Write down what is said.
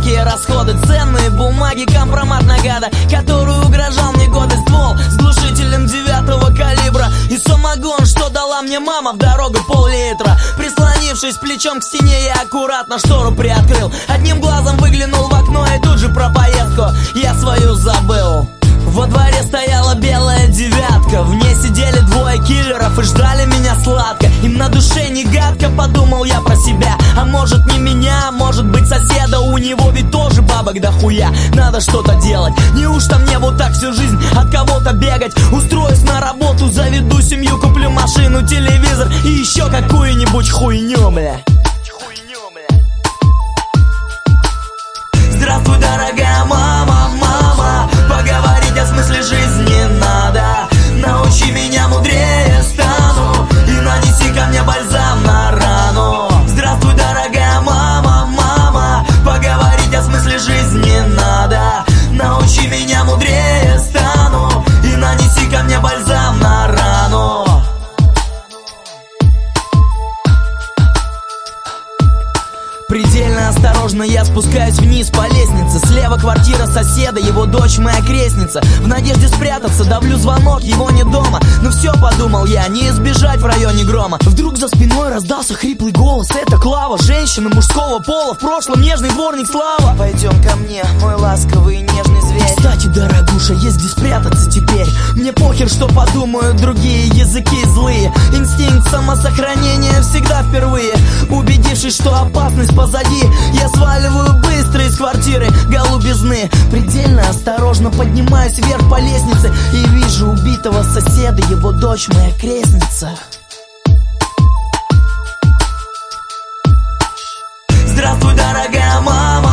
мелкие расходы, ценные бумаги, компромат на гада, который угрожал мне годы. Ствол с глушителем 9-го калибра и самогон, что дала мне мама в дорогу, пол-литра. Прислонившись плечом к стене, я аккуратно штору приоткрыл, одним глазом выглянул в окно и тут же про поездку я свою забыл. Во дворе стояла белая 9-ка, в ней сидели двое киллеров и ждали меня сладко. Им на душе не гадко, подумал я про себя. А может не меня, может быть соседа, у него ведь тоже бабок дохуя. Надо что-то делать, неужто мне вот так всю жизнь от кого-то бегать? Устроюсь на работу, заведу семью, куплю машину, телевизор и еще какую-нибудь хуйню, бля. Здравствуй, дорогая мама, мама, поговорить о смысле жизни надо. Научи меня, мудрее стану, и нанеси ко мне бальзам на рану. Здравствуй, дорогая мама, мама, поговорить о смысле жизни надо. Научи меня, мудрее стану, и нанеси ко мне бальзам на рану. Предельно осторожно я спускаюсь вниз по лестнице. Слева квартира соседа, его дочь моя крестница. В надежде спрятаться, давлю звонок, его не дома. Ну все, подумал я, не избежать в районе грома. Вдруг за спиной раздался хриплый голос. Это Клава, женщина мужского пола, в прошлом нежный дворник Слава. Пойдем ко мне, мой ласковый и нежный зверь. Кстати, дорогуша, есть где спрятаться теперь. Мне похер, что подумают другие, языки злые. Инстинкт самосохранения всегда впервые. Убедившись, что опасность позади, я сваливаю быстро из квартиры голубизны. Предельно осторожно поднимаюсь вверх по лестнице и вижу убитого соседа, его дочь моя крестница. Здравствуй, дорогая мама,